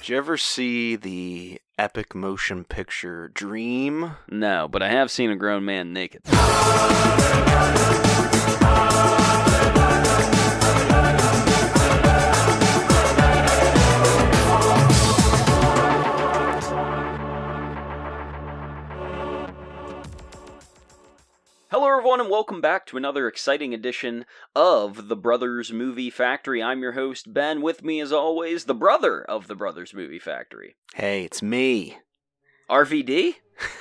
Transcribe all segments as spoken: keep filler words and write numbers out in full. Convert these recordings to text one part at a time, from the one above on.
Did you ever see the epic motion picture Dream? No, but I have seen a grown man naked. Hello everyone and welcome back to another exciting edition of the Brothers Movie Factory. I'm your host Ben. With me as always, the brother of the Brothers Movie Factory. Hey, it's me. R V D?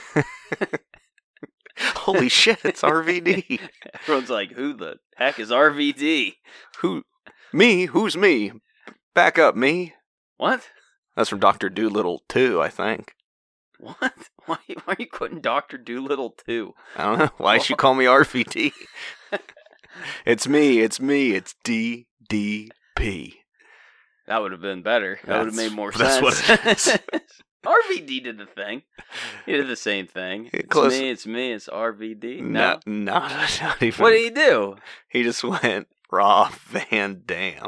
Holy shit, it's R V D. Everyone's like, who the heck is R V D? Who? Me? Who's me? Back up, me. What? That's from Doctor Dolittle two, I think. What? Why, why are you quoting Doctor Dolittle two? I don't know. Why should you call me R V D? It's me, it's me, it's D D P. That would have been better. That would have made more that's sense. That's what it is. R V D did the thing. He did the same thing. It's Close. me, it's me, it's R V D. No. Not, not, not even. What did he do? He just went Rob Van Dam.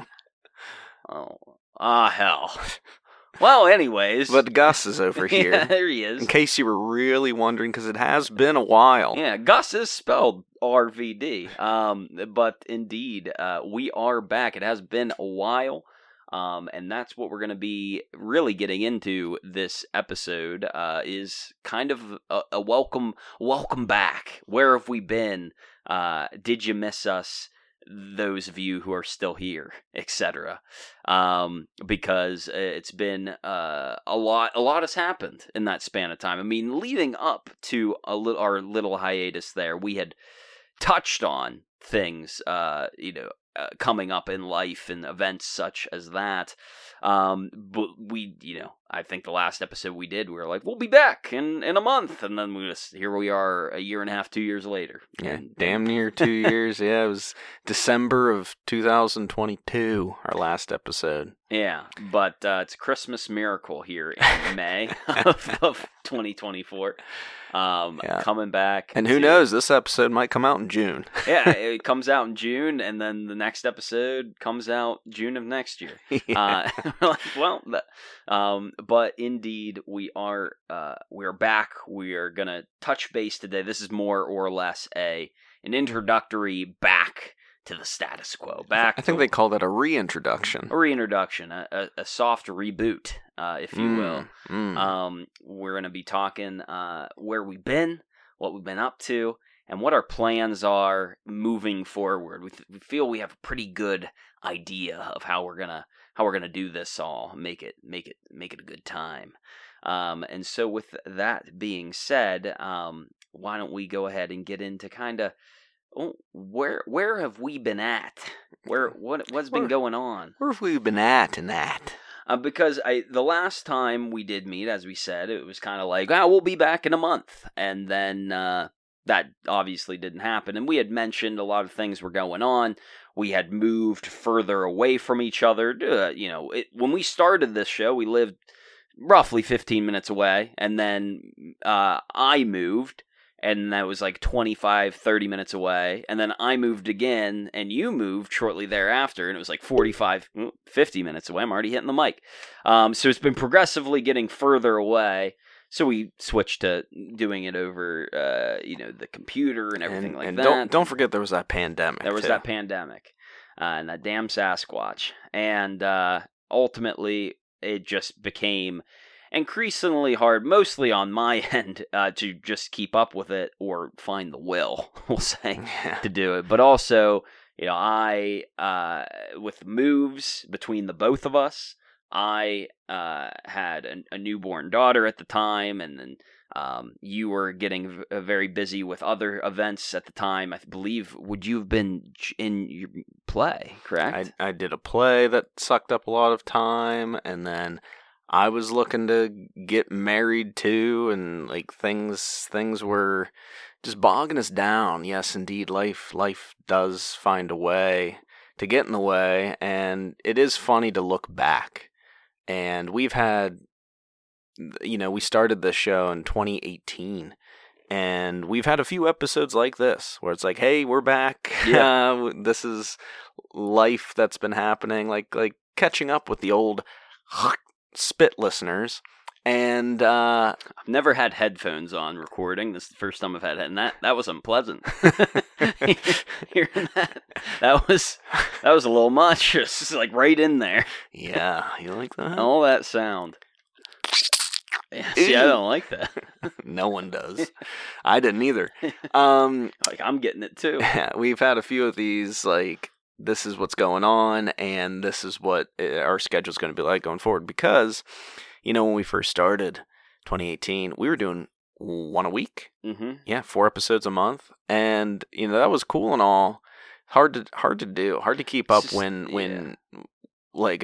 Oh, ah, hell. Well, anyways. But Gus is over here. Yeah, there he is. In case you were really wondering, because it has been a while. Yeah, Gus is spelled R V D. Um, but indeed, uh, we are back. It has been a while. Um, and that's what we're going to be really getting into this episode, uh, is kind of a, a welcome, welcome back. Where have we been? Uh, did you miss us? Those of you who are still here, et cetera. Um, because it's been uh, a lot. A lot has happened in that span of time. I mean, leading up to a li- our little hiatus, there we had touched on things, uh, you know, uh, coming up in life and events such as that. Um, but we, you know, I think the last episode we did, we were like, we'll be back in, in a month, and then we just here we are, a year and a half, two years later. Yeah, and, damn near two years. Yeah, it was December of two thousand twenty-two, our last episode. Yeah, but uh, it's a Christmas miracle here in May of, of twenty twenty-four. Um, yeah. Coming back. And who to, knows, this episode might come out in June. Yeah, it comes out in June, and then the next episode comes out June of next year. Yeah. Uh, like, well, um, but indeed, we are uh, we're back. We are going to touch base today. This is more or less a an introductory back to the status quo. Back. I think to, they call that a reintroduction. A reintroduction, a, a, a soft reboot, uh, if you mm, will. Mm. Um, we're going to be talking uh, where we've been, what we've been up to, and what our plans are moving forward. We, th- we feel we have a pretty good idea of how we're gonna how we're gonna do this all, make it make it make it a good time. Um, and so, with that being said, um, why don't we go ahead and get into kind of. Oh, where where have we been at? Where what what's been where, going on? Where have we been at in that? Uh, because I the last time we did meet, as we said, it was kind of like, ah, we'll be back in a month, and then uh, that obviously didn't happen. And we had mentioned a lot of things were going on. We had moved further away from each other. Uh, you know, it, when we started this show, we lived roughly fifteen minutes away, and then uh, I moved. And that was like twenty-five, thirty minutes away. And then I moved again, and you moved shortly thereafter, and it was like forty-five, fifty minutes away. I'm already hitting the mic. Um, so it's been progressively getting further away. So we switched to doing it over, uh, you know, the computer and everything and, like and that. Don't, don't forget there was that pandemic, There was too. that pandemic, uh, and that damn Sasquatch. And uh, ultimately, it just became increasingly hard, mostly on my end, uh, to just keep up with it or find the will, we'll say, yeah. to do it. But also, you know, I, uh, with moves between the both of us, I uh, had a, a newborn daughter at the time, and then um, you were getting v- very busy with other events at the time. I believe, would you have been in your play, correct? I, I did a play that sucked up a lot of time, and then I was looking to get married too, and like things things were just bogging us down. Yes, indeed, life life does find a way to get in the way, and it is funny to look back. And we've had, you know, we started this show in twenty eighteen, and we've had a few episodes like this where it's like, hey, we're back. Yeah. Uh, this is life that's been happening, like like catching up with the old spit listeners. And uh, I've never had headphones on recording. This is the first time I've had it, and that that was unpleasant. Hearing that, that was that was a little much. It's like right in there. Yeah, you like that? All that sound. Yeah, see, I don't like that. No one does. I didn't either. Um, like I'm getting it too. We've had a few of these. Like, this is what's going on, and this is what our schedule is going to be like going forward. Because, you know, when we first started, twenty eighteen, we were doing one a week. Mm-hmm. Yeah, four episodes a month, and you know that was cool and all. Hard to hard to do, hard to keep up Just, when yeah. when like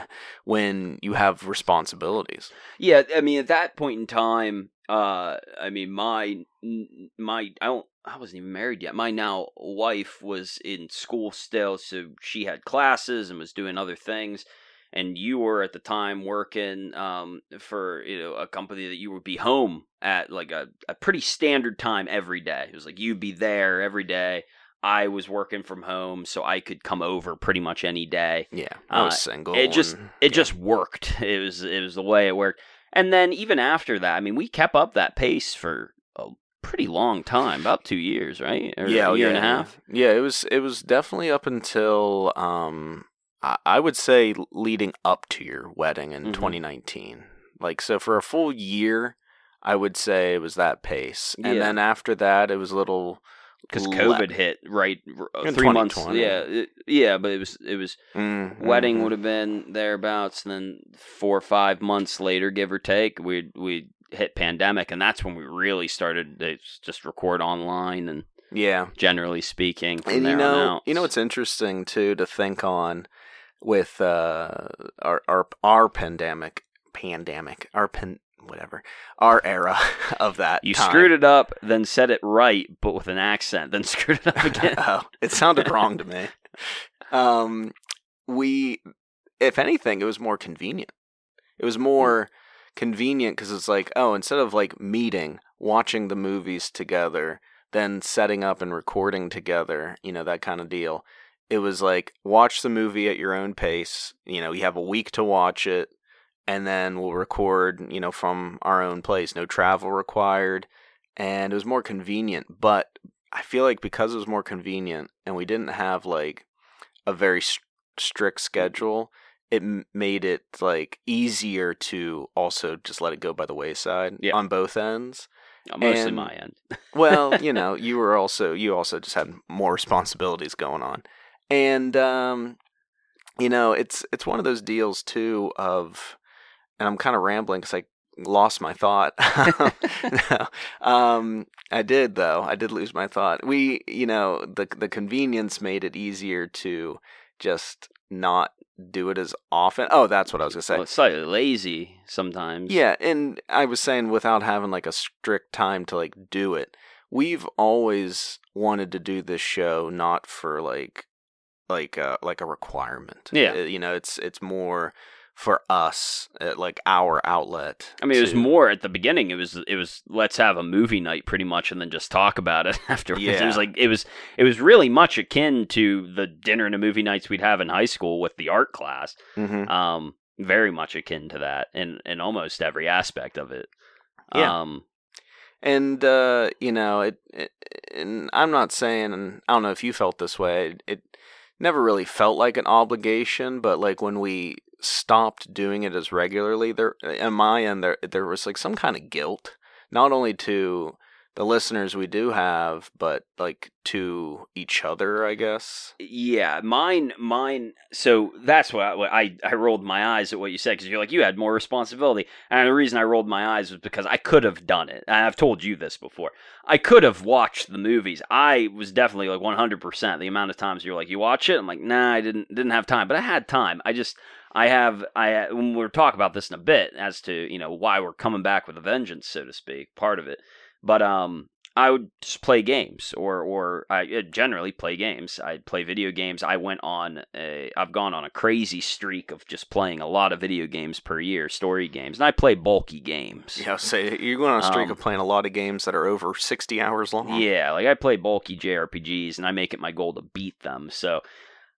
when you have responsibilities. Yeah, I mean, at that point in time, uh, I mean, my my I don't. I wasn't even married yet. My now wife was in school still, so she had classes and was doing other things. And you were at the time working um, for you know a company that you would be home at like a, a pretty standard time every day. It was like you'd be there every day. I was working from home, so I could come over pretty much any day. Yeah, I was uh, single. It just and, it yeah. just worked. It was it was the way it worked. And then even after that, I mean, we kept up that pace for a pretty long time, about two years, right? Or yeah, a year yeah, and a half. Yeah, it was it was definitely up until um, I, I would say leading up to your wedding in Mhm. twenty nineteen. Like, so for a full year, I would say it was that pace, and Yeah. then after that, it was a little. Because le- COVID hit right uh, In three months. twenty twenty. Yeah, it, yeah, but it was it was Mm, wedding mhm. would have been thereabouts, and then four or five months later, give or take, we we hit pandemic, and that's when we really started to just record online and Yeah. generally speaking from And there you know, on out. you know, it's interesting too to think on with uh, our our our pandemic, pandemic, our pan, whatever, our era of that. You time. screwed it up, then said it right, but with an accent, then screwed it up again. Oh, it sounded wrong to me. Um, we, if anything, it was more convenient. It was more convenient because it's like, oh, instead of like meeting, watching the movies together, then setting up and recording together, you know, that kind of deal. It was like, watch the movie at your own pace. You know, you have a week to watch it, and then we'll record, you know, from our own place. No travel required. And it was more convenient. But I feel like because it was more convenient and we didn't have like a very st- strict schedule, it m- made it like easier to also just let it go by the wayside Yeah. on both ends. Uh, Mostly And- my end. Well, you know, you were also you also just had more responsibilities going on, and um, you know, it's it's one of those deals too of, and I'm kind of rambling because I lost my thought. No, um, I did though. I did lose my thought. We, you know, the the convenience made it easier to just not do it as often. Oh, that's what I was gonna say. Well, it's slightly lazy sometimes. Yeah, and I was saying without having like a strict time to like do it. We've always wanted to do this show not for like like a, like a requirement. Yeah. Uh, you know, it's it's more for us, uh, like our outlet. I mean, it was to- more at the beginning. It was it was let's have a movie night pretty much, and then just talk about it afterwards. It was Yeah. like it was it was really much akin to the dinner and a movie nights we'd have in high school with the art class. Mhm. Um, very much akin to that in in almost every aspect of it. Yeah. Um, And uh, you know, it, it. And I'm not saying, and I don't know if you felt this way. It, it never really felt like an obligation, but like when we stopped doing it as regularly, there, on my end, there there was like some kind of guilt, not only to the listeners we do have, but like to each other, I guess. Yeah, mine, mine. So that's what I, what I, I rolled my eyes at what you said because you're like you had more responsibility, and the reason I rolled my eyes was because I could have done it. And I've told you this before. I could have watched the movies. I was definitely like one hundred percent. The amount of times you're like, you watch it, I'm like, nah, I didn't didn't have time, but I had time. I just I have I when we'll talk about this in a bit as to you know why we're coming back with a vengeance, so to speak. Part of it. But um, I would just play games, or or I generally play games. I'd play video games. I went on a, I've gone on a crazy streak of just playing a lot of video games per year, story games, and I play bulky games. Yeah, say you're going on a streak Um, of playing a lot of games that are over sixty hours long. Yeah, like I play bulky J R P Gs, and I make it my goal to beat them. So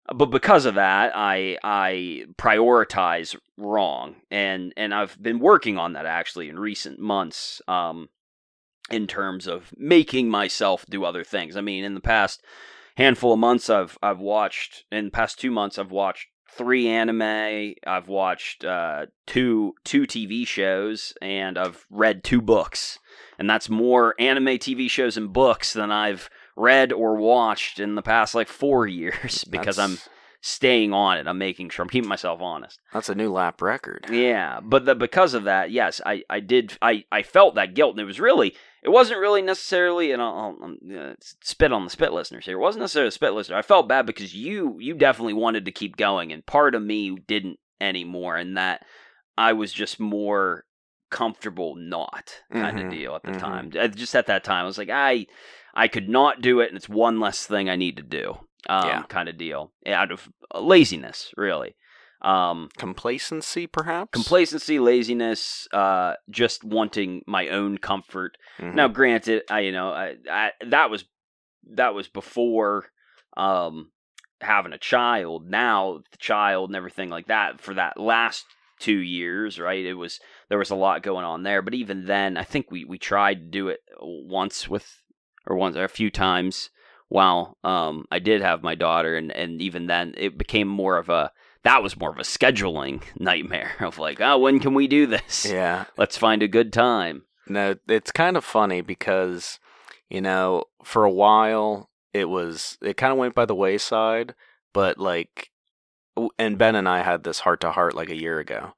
but because of that, I I prioritize wrong, and and I've been working on that actually in recent months. Um, in terms of making myself do other things. I mean, in the past handful of months, I've I've watched in the past two months, I've watched three anime, I've watched uh, two two T V shows, and I've read two books, and that's more anime, T V shows, and books than I've read or watched in the past like four years because That's- I'm staying on it. I'm making sure I'm keeping myself honest. That's a new lap record. Yeah, but the, because of that, yes, I, I did I, I felt that guilt, and it was really it wasn't really necessarily, and I'll, I'll uh, spit on the spit listeners here. It wasn't necessarily a spit listener. I felt bad because you you definitely wanted to keep going, and part of me didn't anymore, and that I was just more comfortable not kind Mhm, of deal at the mhm. time. Uh, Just at that time, I was like, I I could not do it, and it's one less thing I need to do, um, Yeah. kind of deal, out of laziness, really. Um, Complacency, perhaps? complacency, laziness, uh, just wanting my own comfort. Mhm. Now, granted, I you know I, I that was that was before um, having a child. Now, the child and everything like that for that last two years, right? It was there was a lot going on there. But even then, I think we we tried to do it once with or once or a few times while um, I did have my daughter, and and even then, it became more of a that was more of a scheduling nightmare of like, oh, when can we do this? Yeah. Let's find a good time. No, it's kind of funny because, you know, for a while it was, it kind of went by the wayside, but like, w- and Ben and I had this heart to heart like a year ago.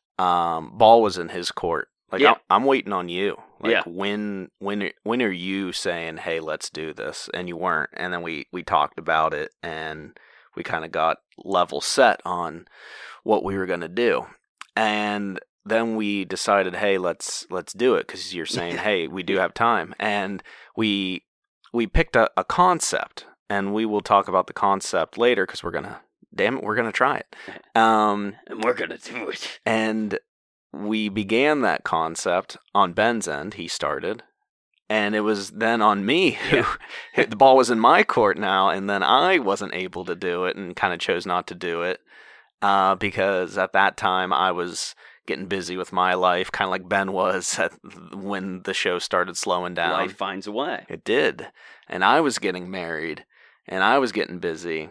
Um, ball was in his court. Like, Yeah. I'm, I'm waiting on you. Like, Yeah. when, when, when are you saying, hey, let's do this? And you weren't. And then we, we talked about it, and we kind of got level set on what we were going to do. And then we decided, hey, let's let's do it, because you're saying, Yeah. hey, we do have time, and we we picked a, a concept, and we will talk about the concept later because we're gonna, damn it, we're gonna try it. Um, And we're going to do it. and we began that concept on Ben's end. He started. And it was then on me who Yeah. the ball was in my court now, and then I wasn't able to do it and kind of chose not to do it uh, because at that time I was getting busy with my life, kind of like Ben was at, when the show started slowing down. Life finds a way. It did. And I was getting married, and I was getting busy,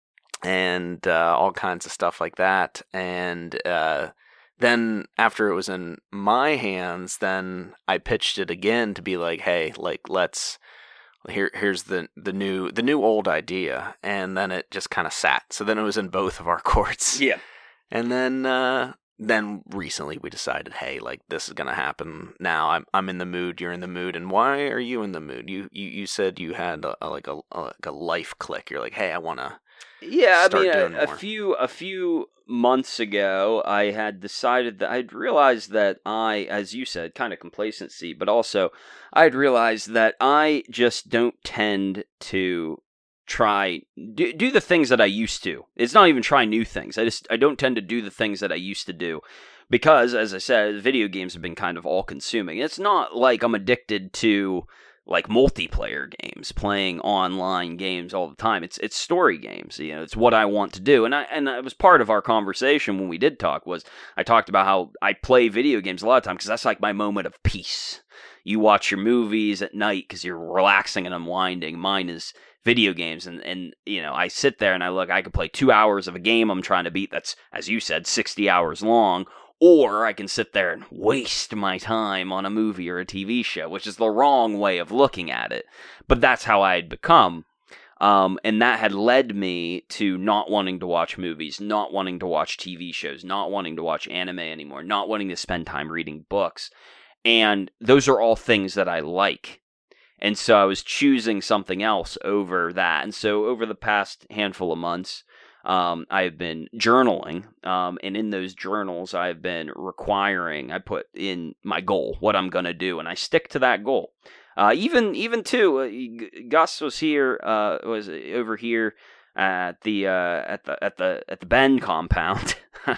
and uh, all kinds of stuff like that. And uh, then after it was in my hands, then I pitched it again to be like, hey, like, let's, here, here's the, the new, the new old idea. And then it just kind of sat. So then it was in both of our courts. Yeah. And then, uh, then recently we decided, hey, like, this is going to happen now. I'm, I'm in the mood. You're in the mood. And why are you in the mood? You, you, you said you had a, a, like a, a, like a life click. You're like, hey, I want to. Yeah, I Start mean, doing a, a more. few a few months ago, I had decided that I'd realized that I, as you said, kind of complacency, but also I'd realized that I just don't tend to try do, do the things that I used to. It's not even try new things. I just I don't tend to do the things that I used to do because, as I said, video games have been kind of all consuming. It's not like I'm addicted to like multiplayer games, playing online games all the time. It's it's story games. You know, it's what I want to do. And I and it was part of our conversation when we did talk was I talked about how I play video games a lot of time because that's like my moment of peace. You watch your movies at night because you're relaxing and unwinding. Mine is video games, and and you know I sit there and I look. I could play two hours of a game I'm trying to beat. That's, as you said, sixty hours long. Or I can sit there and waste my time on a movie or a T V show, which is the wrong way of looking at it. But that's how I had become. Um, and that had led me to not wanting to watch movies, not wanting to watch T V shows, not wanting to watch anime anymore, not wanting to spend time reading books. And those are all things that I like. And so I was choosing something else over that. And so over the past handful of months, Um, I've been journaling, um, and in those journals, I've been requiring, I put in my goal, what I'm going to do, and I stick to that goal. Uh, even, even too, uh, Gus was here, uh, was over here at the, uh, at the, at the, at the Ben compound.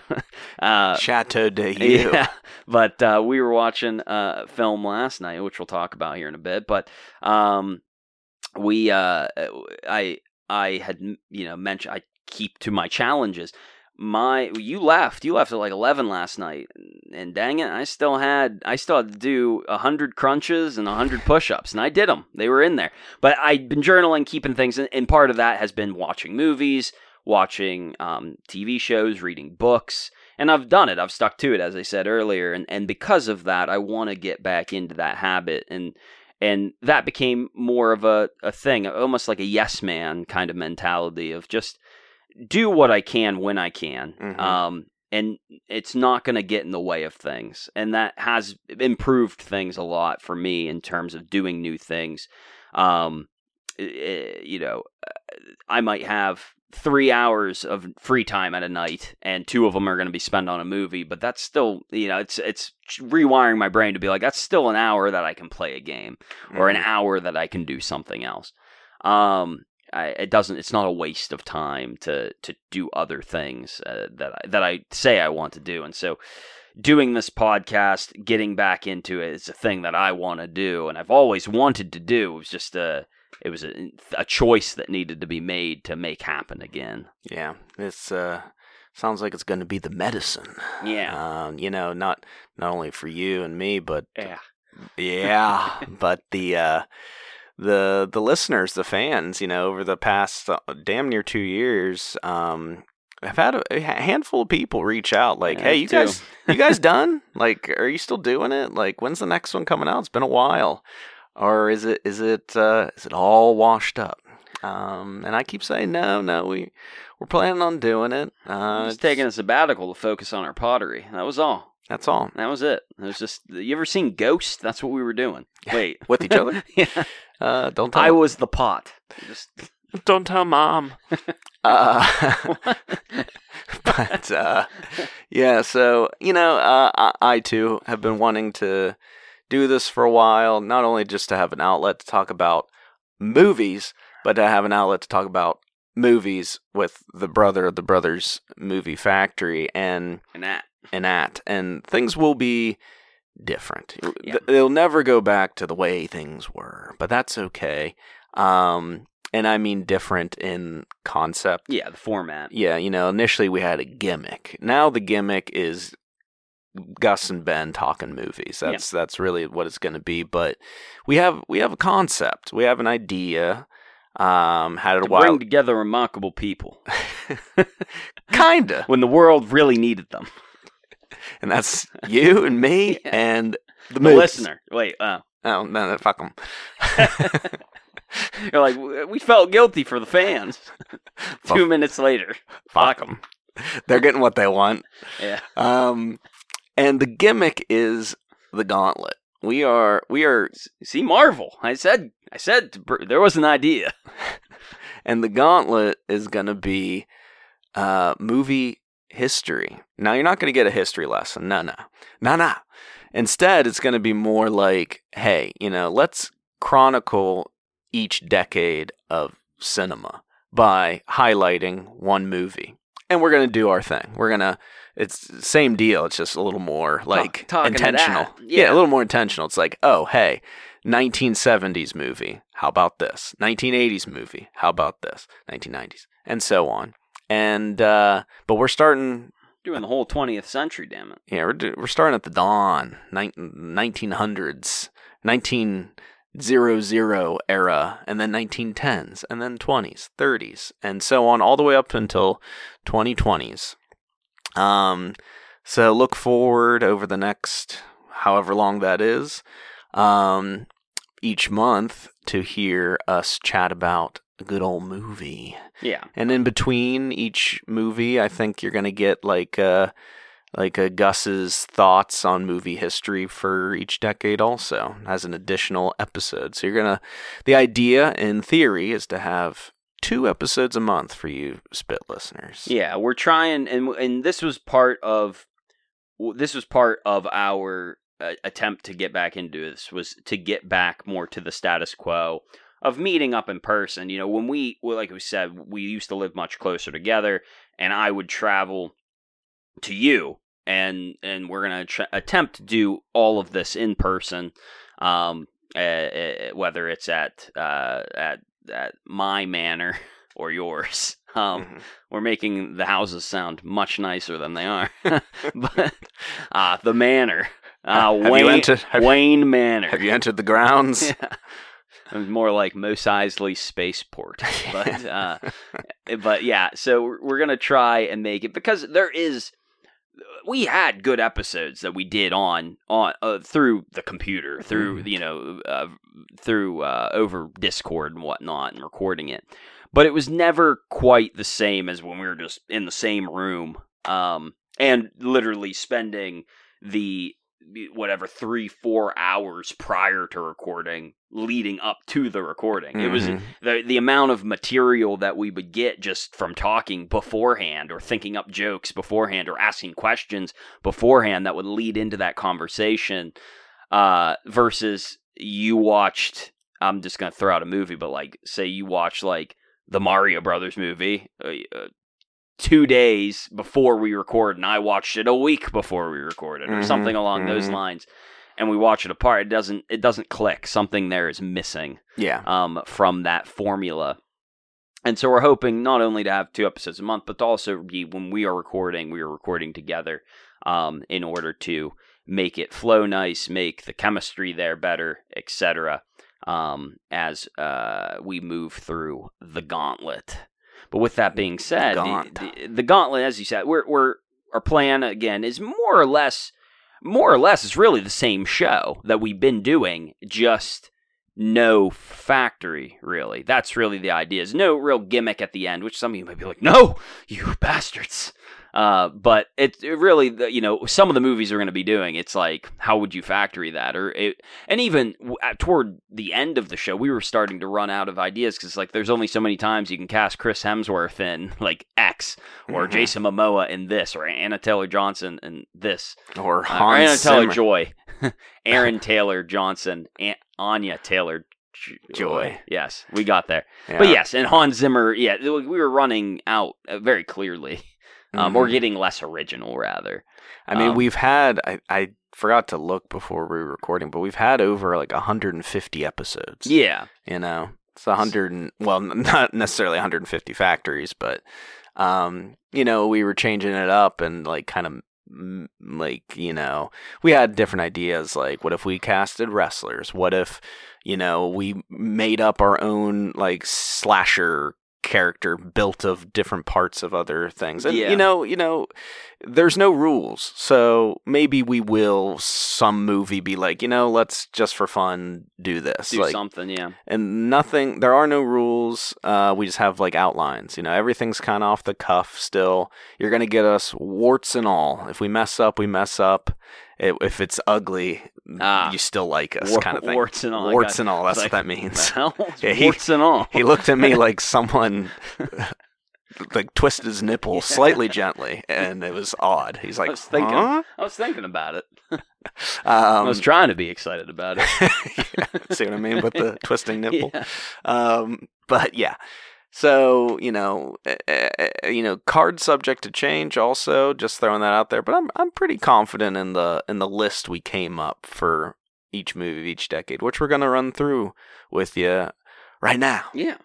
uh, Chateau de You. yeah, but, uh, we were watching a film last night, which we'll talk about here in a bit, but, um, we, uh, I, I had, you know, mentioned, I keep to my challenges. My you left. You left at like eleven last night, and dang it, I still had I still had to do a hundred crunches and a hundred push-ups, and I did them. They were in there. But I've been journaling, keeping things, and part of that has been watching movies, watching um, T V shows, reading books, and I've done it. I've stuck to it, as I said earlier, and and because of that, I want to get back into that habit, and and that became more of a a thing, almost like a yes man kind of mentality of just do what I can when I can. Mm-hmm. Um, and it's not going to get in the way of things. And that has improved things a lot for me in terms of doing new things. Um, it, you know, I might have three hours of free time at a night, and two of them are going to be spent on a movie, but that's still, you know, it's, it's rewiring my brain to be like, that's still an hour that I can play a game, mm-hmm. or an hour that I can do something else. Um, I, it doesn't. It's not a waste of time to to do other things uh, that I, that I say I want to do, and so doing this podcast, getting back into it, is a thing that I want to do, and I've always wanted to do. It was just a it was a, a choice that needed to be made to make happen again. Yeah, it's uh sounds like it's going to be the medicine. Yeah, um, you know, not not only for you and me, but yeah, yeah, but the. Uh, The the listeners, the fans, you know, over the past uh, damn near two years, um, I've had a, a handful of people reach out, like, yeah, "Hey, you too. guys, you guys done? Like, are you still doing it? Like, when's the next one coming out? It's been a while, or is it is it uh, is it all washed up?" Um, and I keep saying, "No, no, we we're planning on doing it. Uh, just taking a sabbatical to focus on our pottery. That was all. That's all. That was it. It was just. You ever seen Ghost? That's what we were doing. Wait, with each other? Yeah. Uh, don't tell I was the pot. Just don't tell mom. uh, but uh, yeah, so you know, uh, I, I too have been wanting to do this for a while. Not only just to have an outlet to talk about movies, but to have an outlet to talk about movies with the brother of the Brothers Movie Factory and and that and that and things will be different. Yeah. They'll never go back to the way things were, but that's okay. Um, and I mean different in concept. Yeah, the format. Yeah, you know, initially we had a gimmick. Now the gimmick is Gus and Ben talking movies. That's yeah. that's really what it's going to be. But we have we have a concept. We have an idea. Um, had it to a while. Bring together remarkable people. Kinda. When the world really needed them. And that's you and me yeah. and the, the listener. Wait, uh. oh no, no, fuck them. You're like, we felt guilty for the fans. Two well, minutes later, fuck them. They're getting what they want. Yeah. Um, and the gimmick is the gauntlet. We are, we are. See, Marvel. I said, I said there was an idea. And the gauntlet is gonna be, uh, movie history. Now, you're not going to get a history lesson. No, no. No, no. Instead, it's going to be more like, hey, you know, let's chronicle each decade of cinema by highlighting one movie. And we're going to do our thing. We're going to, it's the same deal. It's just a little more like Talk, intentional. Yeah. yeah, a little more intentional. It's like, oh, hey, nineteen seventies movie. How about this? nineteen eighties movie. How about this? nineteen nineties. And so on. And uh, but we're starting doing the whole twentieth century, damn it. Yeah, we're do, we're starting at the dawn, nineteen hundreds, nineteen hundred era, and then nineteen tens, and then twenties, thirties, and so on, all the way up until twenty twenties. Um, so look forward over the next however long that is, um, each month to hear us chat about a good old movie. Yeah. And in between each movie, I think you're going to get like uh like a Gus's thoughts on movie history for each decade also as an additional episode. So you're going to the idea in theory is to have two episodes a month for you Spit listeners. Yeah, we're trying and and this was part of this was part of our uh, attempt to get back into this was to get back more to the status quo of meeting up in person. You know, when we, well, like we said, we used to live much closer together, and I would travel to you, and and we're going to tr- attempt to do all of this in person, um, uh, uh, whether it's at uh, at at my manor or yours. Um, Mm-hmm. We're making the houses sound much nicer than they are. But uh, the manor. Uh, have Wayne, you entered? Have, Wayne Manor. have you entered the grounds? Yeah. It was more like Mos Eisley Spaceport. But, uh, but yeah, so we're going to try and make it, because there is, we had good episodes that we did on, on uh, through the computer, through, mm. you know, uh, through uh, over Discord and whatnot and recording it. But it was never quite the same as when we were just in the same room um, and literally spending the whatever three, four hours prior to recording, leading up to the recording. Mm-hmm. It was the the amount of material that we would get just from talking beforehand, or thinking up jokes beforehand, or asking questions beforehand that would lead into that conversation. Uh, versus you watched, I'm just gonna throw out a movie, but like say you watched like the Mario Brothers movie. Uh, two days before we record, and I watched it a week before we recorded, or mm-hmm, something along mm-hmm. those lines, and we watch it apart. It doesn't it doesn't click. Something there is missing. Yeah. Um, from that formula. And so we're hoping not only to have two episodes a month, but to also be, when we are recording, we are recording together, um, in order to make it flow nice, make the chemistry there better, et cetera. Um, as uh we move through the gauntlet. But with that being said, the, the, the gauntlet, as you said, we're we're our plan again is more or less, more or less, is really the same show that we've been doing, just no factory. Really, that's really the idea. Is no real gimmick at the end, which some of you might be like, "No, you bastards." Uh, but it, it really, you know, some of the movies we're going to be doing, it's like, how would you factory that? Or it, and even toward the end of the show, we were starting to run out of ideas, because like there's only so many times you can cast Chris Hemsworth in like X, or mm-hmm. Jason Momoa in this, or Anna Taylor-Johnson in this, or uh, Hans or Anna Zimmer. Taylor-Joy, Aaron Taylor-Johnson, Aunt Anya Taylor. Joy. Yes, we got there. Yeah. But yes, and Hans Zimmer, yeah, we were running out very clearly. Um, mm-hmm. Or getting less original, rather. I mean, um, we've had, I, I forgot to look before we were recording, but we've had over like one hundred fifty episodes. Yeah. You know, it's one hundred, well, not necessarily one hundred fifty factories, but, um, you know, we were changing it up and like kind of like, you know, we had different ideas. Like, what if we casted wrestlers? What if, you know, we made up our own like slasher character built of different parts of other things, and yeah. you know you know there's no rules, so maybe we will some movie be like, you know let's just for fun do this, do like, something, yeah, and nothing, there are no rules. Uh we just have like outlines, you know everything's kind of off the cuff still. You're gonna get us warts and all. If we mess up, we mess up. It, if it's ugly, ah, you still like us, war, kind of thing. Warts and all. Warts and all. That's like, what that means. The hell? Yeah, he, warts and all. He looked at me like someone like twisted his nipple yeah. slightly gently, and it was odd. He's like, I was thinking, huh? I was thinking about it. um, I was trying to be excited about it. Yeah, see what I mean with the twisting nipple? Yeah. Um, but yeah. So, you know, uh, you know, card subject to change also, just throwing that out there, but I'm I'm pretty confident in the in the list we came up for each movie of each decade, which we're going to run through with you right now. Yeah.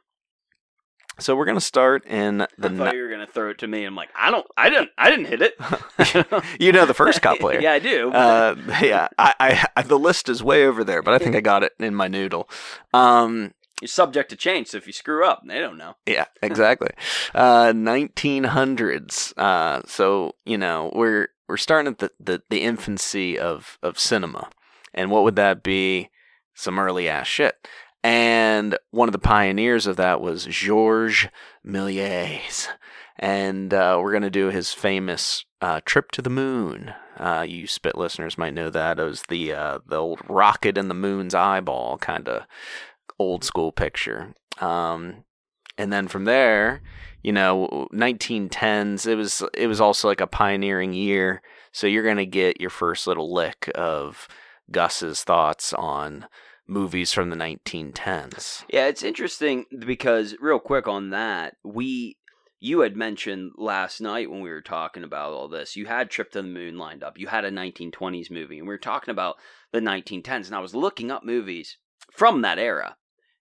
So we're going to start in the I thought you were going to throw it to me. I'm like, I don't I didn't I didn't hit it. You know the first couple here. Yeah, I do. Uh, yeah, I, I the list is way over there, but I think I got it in my noodle. Um You're subject to change, so if you screw up, they don't know. Yeah, exactly. uh, nineteen hundreds. Uh, so you know we're we're starting at the, the, the infancy of, of cinema, and what would that be? Some early ass shit. And one of the pioneers of that was Georges Méliès, and uh, we're gonna do his famous uh, trip to the moon. Uh, you Spit listeners might know that. It was the uh, the old rocket in the moon's eyeball kind of old school picture. Um, and then from there, you know, nineteen tens, it was it was also like a pioneering year. So you're going to get your first little lick of Gus's thoughts on movies from the nineteen tens. Yeah, it's interesting because real quick on that, we you had mentioned last night when we were talking about all this, you had Trip to the Moon lined up. You had a nineteen twenties movie, and we were talking about the nineteen tens, and I was looking up movies from that era.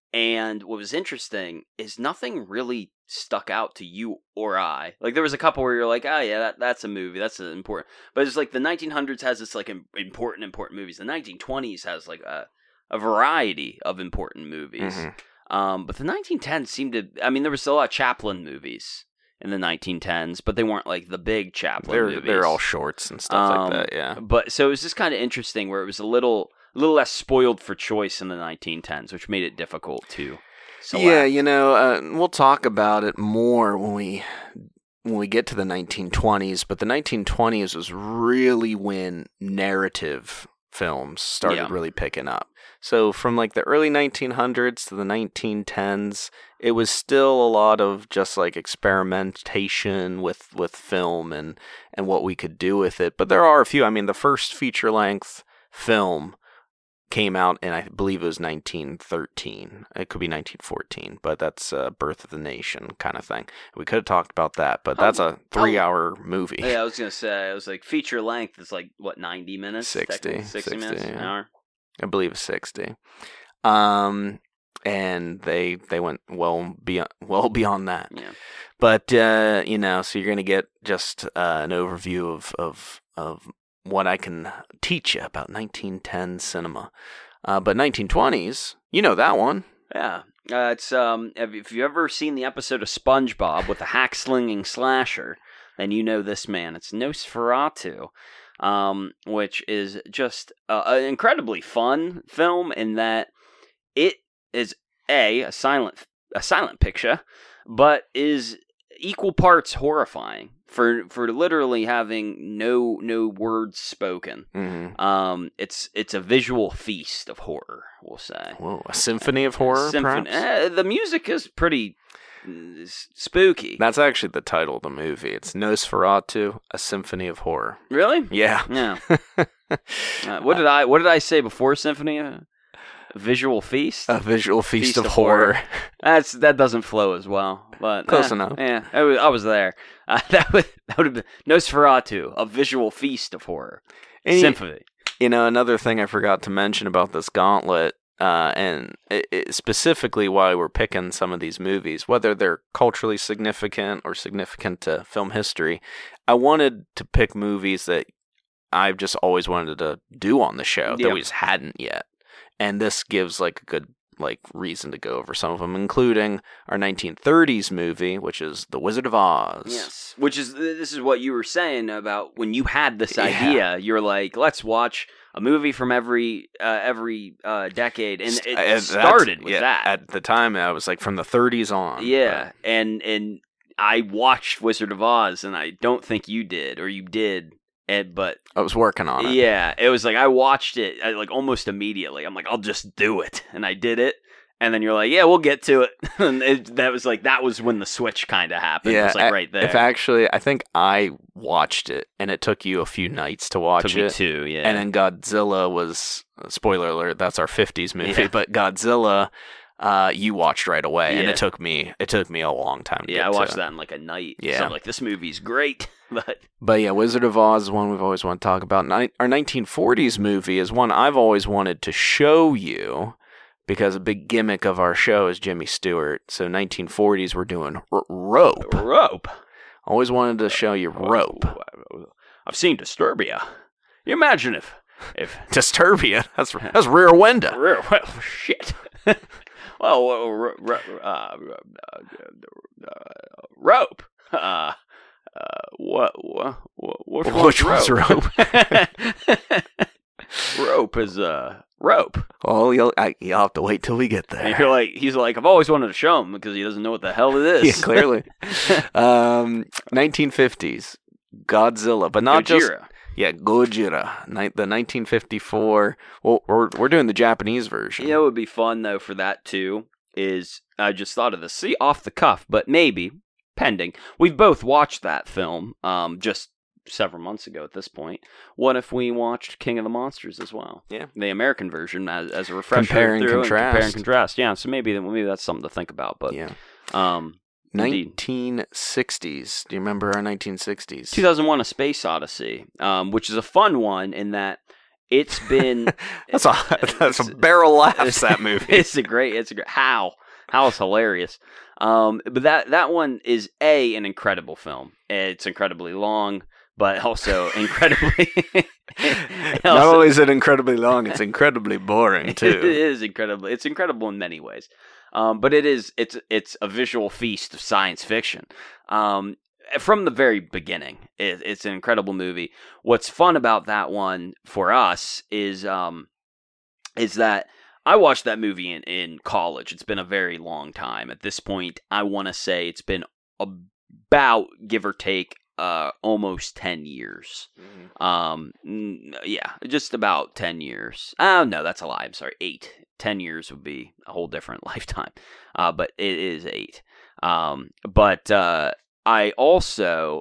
And what was interesting is nothing really stuck out to you or I. Like, there was a couple where you're like, oh, yeah, that, that's a movie. That's an important. But it's like the nineteen hundreds has this, like, important, important movies. The nineteen twenties has, like, a, a variety of important movies. Mm-hmm. Um, but the nineteen tens seemed to, I mean, there was a lot of Chaplin movies in the nineteen tens, but they weren't, like, the big Chaplin they're, movies. They're all shorts and stuff um, like that, yeah. But, so it was just kind of interesting where it was a little... a little less spoiled for choice in the nineteen tens, which made it difficult to select. Yeah, you know, uh, we'll talk about it more when we when we get to the nineteen twenties, but the nineteen twenties was really when narrative films started Yeah. really picking up. So from like the early nineteen hundreds to the nineteen tens, it was still a lot of just like experimentation with, with film and, and what we could do with it. But there are a few. I mean, the first feature-length film came out in, I believe it was nineteen thirteen. It could be nineteen fourteen, but that's uh, Birth of the Nation kind of thing. We could have talked about that, but that's a three-hour movie. Yeah, I was going to say, I was like, feature length is like, what, ninety minutes? sixty. sixty, sixty minutes, yeah. an hour? I believe it's sixty. Um, and they they went well beyond, well beyond that. Yeah. But, uh, you know, so you're going to get just uh, an overview of, of, of what I can teach you about nineteen ten cinema. Uh, but nineteen twenties, you know that one. Yeah. Uh, it's um. If, if you've ever seen the episode of SpongeBob with a hack-slinging slasher, then you know this man. It's Nosferatu, um, which is just uh, an incredibly fun film in that it is a a silent a silent picture, but is equal parts horrifying for for literally having no no words spoken. Mm-hmm. Um, it's it's a visual feast of horror, we'll say. Whoa, a symphony of horror, Symphony. perhaps? Uh, the music is pretty uh, spooky. That's actually the title of the movie. It's Nosferatu, a symphony of horror. Really? Yeah. Yeah. uh, what did I What did I say before symphony? Uh, a visual feast. A visual feast, Feast of, of horror. horror. That's that doesn't flow as well, but Close eh, enough. Yeah, I was, I was there. Uh, that would that would have been Nosferatu, a visual feast of horror. And Symphony. You, you know, another thing I forgot to mention about this gauntlet, uh, and it, it, specifically why we're picking some of these movies, whether they're culturally significant or significant to film history, I wanted to pick movies that I've just always wanted to do on the show Yep. that we just hadn't yet. And this gives like a good like reason to go over some of them, including our nineteen thirties movie, which is The Wizard of Oz. Yes, which is this is what you were saying about when you had this Yeah. idea. You're like, let's watch a movie from every uh, every uh, decade, and it Uh, started with yeah, that. At the time, I was like from the thirties on. Yeah, and and I watched Wizard of Oz, and I don't think you did, or you did. And, but I was working on it. yeah, it was like I watched it I, like almost immediately. I'm like, I'll just do it, and I did it. And then you're like, yeah, we'll get to it. And it, that was like that was when the switch kind of happened. Yeah, it was like I- right there. If actually, I think I watched it, and it took you a few nights to watch Took it. me two, yeah. And then Godzilla was, spoiler alert, that's our fifties movie, Yeah. but Godzilla, uh, you watched right away, and Yeah. it took me, it took me a long time to yeah, get I watched to. that in like a night. Yeah. So I'm like, this movie's great, but But yeah, Wizard of Oz is one we've always wanted to talk about. Ni- Our nineteen forties movie is one I've always wanted to show you, because a big gimmick of our show is Jimmy Stewart. So nineteen forties, we're doing r- Rope. Rope. Always wanted to show you Rope. I've seen Disturbia. You imagine if if Disturbia. That's that's Rear Window. well, shit. well, uh, ro- ro- uh, uh, uh, rope. Uh, uh, what? What? Which Which one's one's rope? rope is uh rope. Oh, you'll I, you'll have to wait till we get And there. you're like, he's like, I've always wanted to show him because he doesn't know what the hell it Yeah, is. clearly. um, nineteen fifties, Godzilla, but not just Gojira. yeah, Gojira. Ni- the nineteen fifty-four. Well, we're we're doing the Japanese version. You know, it would be fun though for that too. Is I just thought of this, see, off the cuff, but maybe pending. We've both watched that film, um, just several months ago at this point. What if we watched King of the Monsters as well? Yeah. The American version as, as a refresher. Compare and through contrast. compare and contrast. Yeah, so maybe maybe that's something to think about. But yeah. um, indeed. nineteen sixties. Do you remember our nineteen sixties? two thousand one: A Space Odyssey, um, which is a fun one in that It's been that's a that's a barrel laughs that movie. It's a great. It's a great. How how it's hilarious. Um, but that that one is a an incredible film. It's incredibly long, but also incredibly. Not also, only is it incredibly long, it's incredibly boring too. It is incredibly. It's incredible in many ways. Um, but it is. It's it's a visual feast of science fiction. Um, from the very beginning, it, it's an incredible movie. What's fun about that one for us is um, is that I watched that movie in, in college. It's been a very long time. At this point, I want to say it's been about, give or take, uh, almost ten years. Mm-hmm. Um, yeah, just about ten years. Oh, no, that's a lie. I'm sorry, eight. Ten years would be a whole different lifetime. Uh, but it is eight. Um, but uh, I also,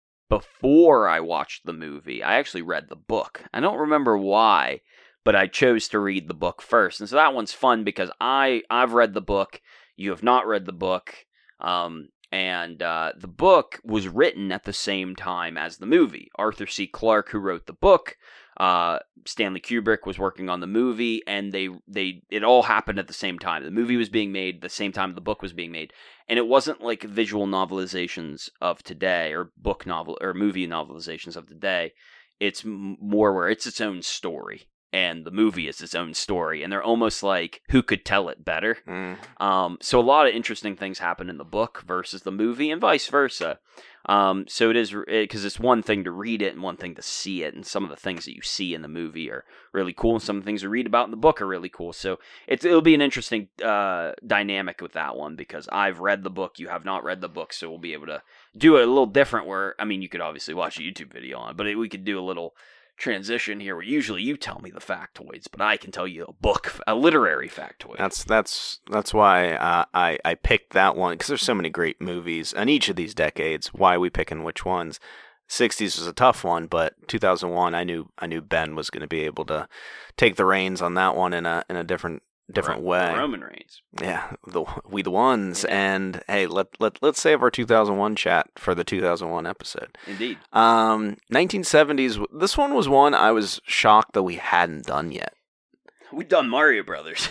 before I watched the movie, I actually read the book. I don't remember why, but I chose to read the book first. And so that one's fun because I, I've read the book. You have not read the book. Um, and uh, the book was written at the same time as the movie. Arthur C. Clarke, who wrote the book, uh, Stanley Kubrick was working on the movie, and they, they it all happened at the same time. The movie was being made the same time the book was being made. And it wasn't like visual novelizations of today or book novel or movie novelizations of today. It's more where it's its own story. And the movie is its own story, and they're almost like, who could tell it better? Mm. Um, so a lot of interesting things happen in the book versus the movie, and vice versa. Um, so it is, because it, it's one thing to read it and one thing to see it, and some of the things that you see in the movie are really cool, and some of the things you read about in the book are really cool. So it's, it'll be an interesting uh, dynamic with that one, because I've read the book, you have not read the book, so we'll be able to do it a little different where, I mean, you could obviously watch a YouTube video on it, but it, we could do a little transition here where usually you tell me the factoids, but I can tell you a book, a literary factoid. That's that's that's why uh, I I picked that one, because there's so many great movies in each of these decades. Why are we picking which ones? sixties was a tough one, but two thousand one, I knew I knew Ben was going to be able to take the reins on that one in a in a different different Ro- way. Roman Reigns. Yeah, the we the ones. Yeah. And hey, let let let's save our two thousand one chat for the two thousand one episode. Indeed. Um, nineteen seventies. This one was one I was shocked that we hadn't done yet. We've done Mario Brothers.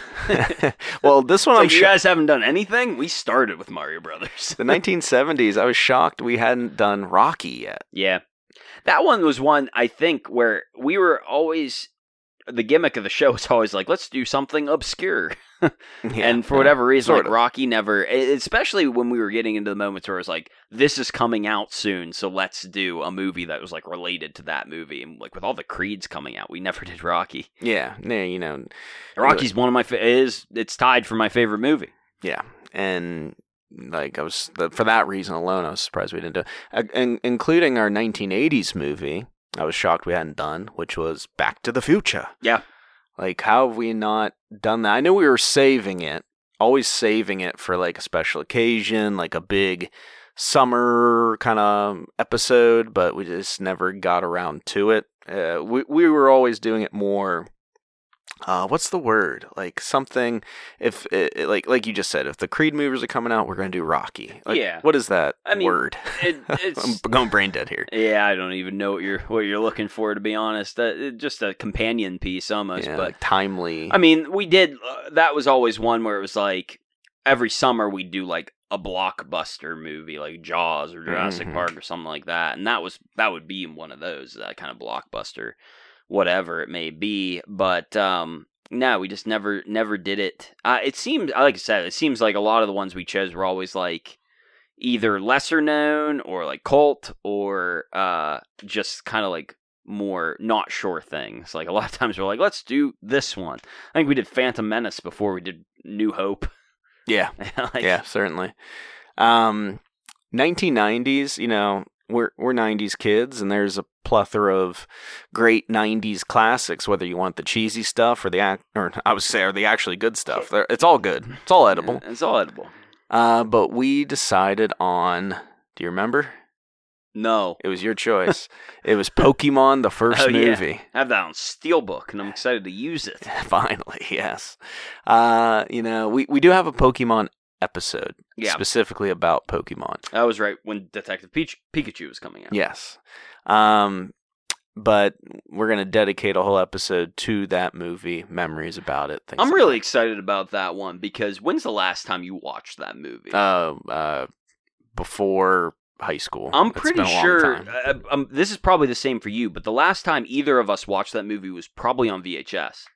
Well, this one so I'm. You sh- guys haven't done anything. We started with Mario Brothers. The nineteen seventies. I was shocked we hadn't done Rocky yet. Yeah, that one was one I think where we were always. The gimmick of the show is always like, let's do something obscure. yeah, and for whatever reason, like of. Rocky never, especially when we were getting into the moments where it was like, this is coming out soon, so let's do a movie that was like related to that movie. And like with all the Creeds coming out, we never did Rocky. Yeah, yeah, you know. Rocky's one of my, fa- is it's tied for my favorite movie. Yeah, and like I was, for that reason alone, I was surprised we didn't do it. And including our nineteen eighties movie, I was shocked we hadn't done, which was Back to the Future. Yeah. Like, how have we not done that? I know we were saving it, always saving it for, like, a special occasion, like a big summer kind of episode, but we just never got around to it. Uh, we, we were always doing it more... Uh, what's the word? Like something, if it, like like you just said, if the Creed movies are coming out, we're going to do Rocky. Like, yeah. What is that I mean, word? It, it's, I'm going brain dead here. Yeah, I don't even know what you're what you're looking for, to be honest. Uh, just a companion piece almost, yeah, but like timely. I mean, we did. Uh, that was always one where it was like every summer we'd do like a blockbuster movie, like Jaws or Jurassic mm-hmm. Park or something like that, and that was that would be one of those, that kind of blockbuster. Whatever it may be, but um, no, we just never, never did it. Uh, it seems, like I said, it seems like a lot of the ones we chose were always like either lesser known or like cult or uh, just kind of like more not sure things. Like a lot of times we're like, let's do this one. I think we did Phantom Menace before we did New Hope. Yeah, like, yeah, certainly. Um, nineteen nineties, you know. We're we're nineties kids, and there's a plethora of great nineties classics. Whether you want the cheesy stuff or the act, or I would say, or the actually good stuff, They're, it's all good. It's all edible. Yeah, it's all edible. Uh, but we decided on. Do you remember? No, it was your choice. It was Pokemon, the first oh, movie. Yeah. I have that on Steelbook, and I'm excited to use it. Finally, yes. Uh, you know, we we do have a Pokemon episode yeah. specifically about Pokemon. That was right when Detective Peach- Pikachu was coming out. Yes. Um, but we're going to dedicate a whole episode to that movie, memories about it. Things I'm like really that. excited about that one because when's the last time you watched that movie? Uh, uh, before high school. I'm It's pretty been a long sure time. uh, um, this is probably the same for you, but the last time either of us watched that movie was probably on V H S.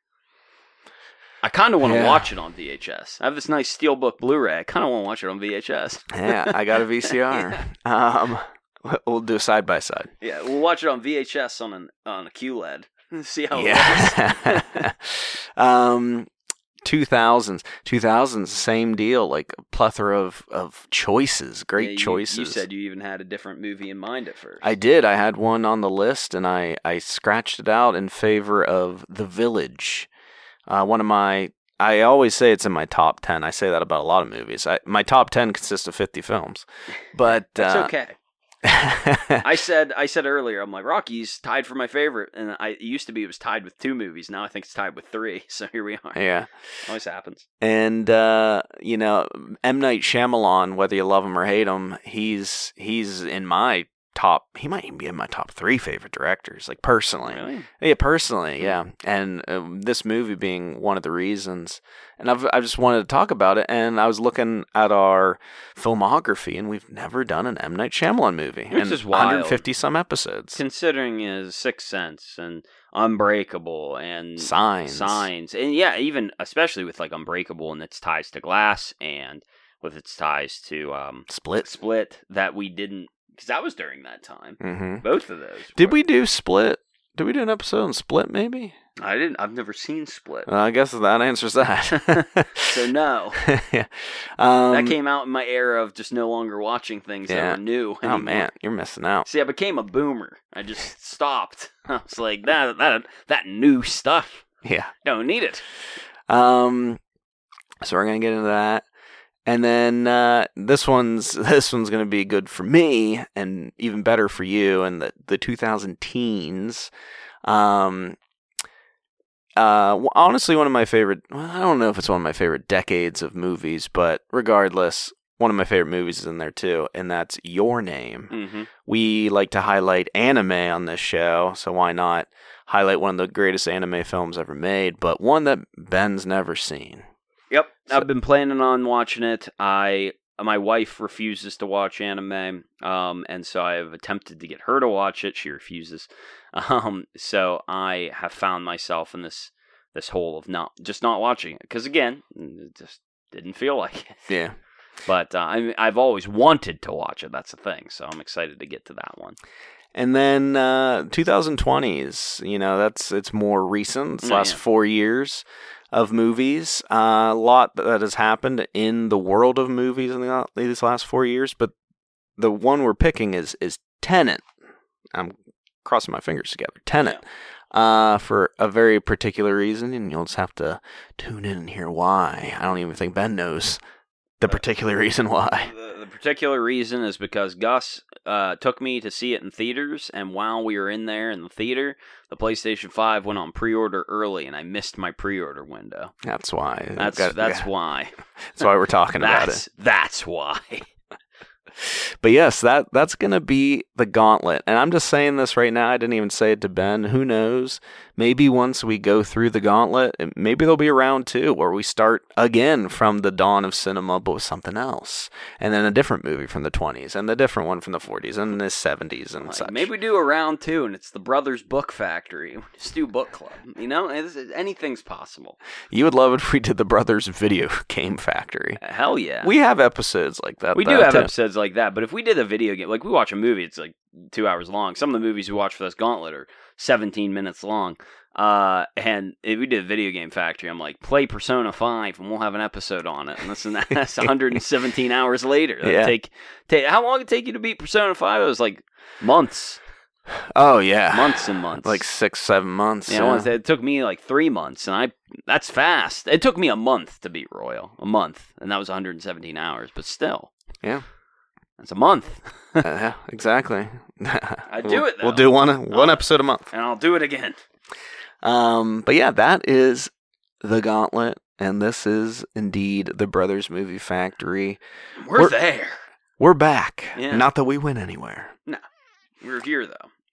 I kind of want to Yeah. watch it on V H S. I have this nice Steelbook Blu-ray. I kind of want to watch it on V H S. Yeah, I got a V C R. Um, we'll do side by side. Yeah, we'll watch it on V H S on an on a Q L E D. See how it works. Yeah. um, two thousands, two thousands, same deal. Like a plethora of of choices, great Yeah, you- choices. You said you even had a different movie in mind at first. I did. I had one on the list, and I I scratched it out in favor of The Village. Uh, one of my, I always say it's in my top ten. I say that about a lot of movies. I, my top ten consists of fifty films, but That's uh, okay. I said I said earlier, I'm like, Rocky's tied for my favorite, and I it used to be it was tied with two movies. Now I think it's tied with three. So here we are. yeah. Always happens. And uh, you know, M. Night Shyamalan, whether you love him or hate him, he's he's in my top. He might even be in my top three favorite directors, like personally. Really? Yeah, personally, yeah. And um, this movie being one of the reasons. And I've I just wanted to talk about it. And I was looking at our filmography, and we've never done an M. Night Shyamalan movie. Which and is wild. one hundred fifty some episodes. Considering his Sixth Sense and Unbreakable and Signs. Signs, and yeah, even especially with like Unbreakable and its ties to Glass, and with its ties to um, Split. Split, that we didn't because that was during that time. Mm-hmm. Both of those. Did were- we do Split? Did we do an episode on Split, maybe? I didn't. I've never seen Split, Uh, I guess that answers that. so no. yeah. Um, That came out in my era of just no longer watching things Yeah. that were new. Oh, anymore. man, you're missing out. See, I became a boomer. I just stopped. I was like, that that that new stuff. Yeah. Don't need it. Um, so we're gonna get into that, and then uh, this one's this one's gonna be good for me, and even better for you, and the the two thousand teens. Um, uh, w- honestly, one of my favorite. Well, I don't know if it's one of my favorite decades of movies, but regardless, one of my favorite movies is in there too, and that's Your Name. Mm-hmm. We like to highlight anime on this show, so why not highlight one of the greatest anime films ever made, but one that Ben's never seen. Yep, So- I've been planning on watching it. I my wife refuses to watch anime, um, and so I have attempted to get her to watch it. She refuses. Um, so I have found myself in this this hole of not just not watching it because again, it just didn't feel like it. Yeah. But uh, I, I've always wanted to watch it. That's the thing. So I'm excited to get to that one. And then uh, twenty twenties, you know, that's it's more recent. It's Oh, last yeah. four years of movies. Uh, a lot that has happened in the world of movies in the, these last four years. But the one we're picking is is Tenet. I'm crossing my fingers together. Tenet. Uh, for a very particular reason, and you'll just have to tune in and hear why. I don't even think Ben knows the particular reason why. The, the particular reason is because Gus uh, took me to see it in theaters, and while we were in there in the theater, the PlayStation five went on pre-order early, and I missed my pre-order window. That's why. That's Got- that's yeah, why. that's why we're talking about it. That's that's why. But yes, that that's gonna be the gauntlet. And I'm just saying this right now. I didn't even say it to Ben. Who knows? Maybe once we go through the gauntlet, maybe there'll be a round two where we start again from the dawn of cinema, but with something else, and then a different movie from the twenties, and the different one from the forties and the seventies and Like, such. maybe we do a round two, and it's the Brothers Book Factory. We just do book club. You know, it's, anything's possible. You would love it if we did the Brothers Video Game Factory. Hell yeah. We have episodes like that. We do though, have too. episodes like that, but if we did a video game, like we watch a movie, it's like two hours long. Some of the movies we watch for this gauntlet are seventeen minutes long. Uh, and if we did a video game factory, I'm like, play Persona five, and we'll have an episode on it. And that's, that's one hundred seventeen hours later. That'd Yeah. Take, take, how long did it take you to beat Persona five? It was like months, Oh yeah, months and months. like six, seven months. Yeah, once- it took me like three months, and I that's fast. It took me a month to beat Royal, a month, and that was one hundred seventeen hours. But still, Yeah. that's a month, Uh, yeah, exactly. I do We'll- it, though. We'll do one one Uh, episode a month. and I'll do it again. Um, but yeah, that is the Gauntlet, and this is indeed the Brothers Movie Factory. We're, We're- there. We're back. Yeah. Not that we went anywhere. We're here though.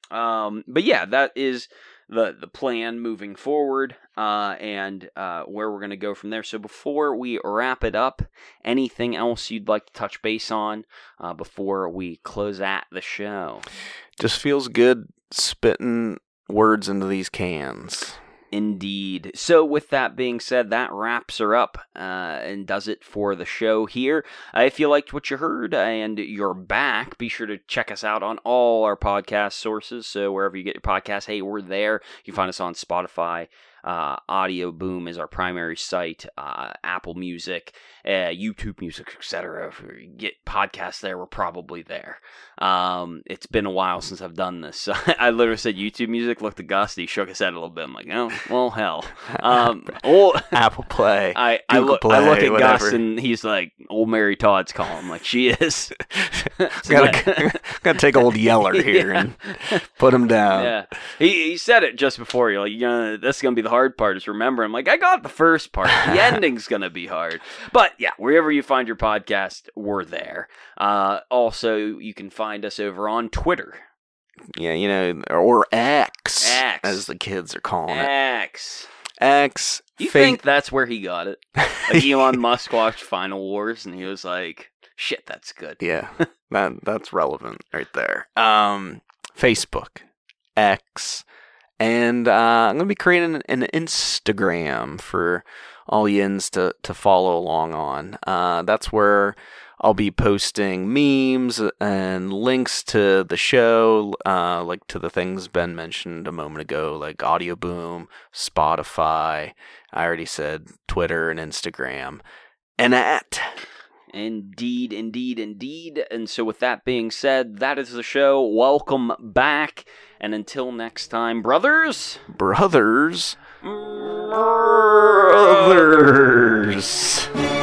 Um, but yeah, that is the the plan moving forward, uh, and uh, where we're going to go from there. So before we wrap it up, anything else you'd like to touch base on uh, before we close out the show? Just feels good spitting words into these cans. Indeed. So with that being said, that wraps her up uh, and does it for the show here. Uh, if you liked what you heard and you're back, be sure to check us out on all our podcast sources. So wherever you get your podcasts, hey, we're there. You can find us on Spotify. Uh, Audio Boom is our primary site, uh, Apple Music, uh, YouTube Music, et cetera. If you get podcasts there, we're probably there. Um, it's been a while since I've done this. So I literally said YouTube Music, looked at Gus, he shook his head a little bit. I'm like, oh, well, hell. Um, old, Apple Play, I, I, Google look, Play, I look at whatever. Gus, and he's like, old Mary Todd's calling. I'm like, she is. gotta, gotta take old Yeller here Yeah. and put him down. Yeah, he he said it just before. You're like, you know, this is gonna be the hard part. Is remember. I'm like, I got the first part. The ending's gonna be hard. But yeah, wherever you find your podcast, we're there. Uh, also, you can find us over on Twitter. Yeah, you know, or X, X. as the kids are calling it. X. X. You fa- think that's where he got it? Like Elon Musk watched Final Wars, and he was like, "Shit, that's good." Yeah, that that's relevant right there. Um, Facebook, X, and uh, I'm gonna be creating an Instagram for all yins to to follow along on. Uh, that's where I'll be posting memes and links to the show, uh, like to the things Ben mentioned a moment ago, like Audio Boom, Spotify. I already said Twitter and Instagram, and at. Indeed, indeed, indeed. And so with that being said, that is the show. Welcome back. And until next time, brothers. Brothers. Brothers.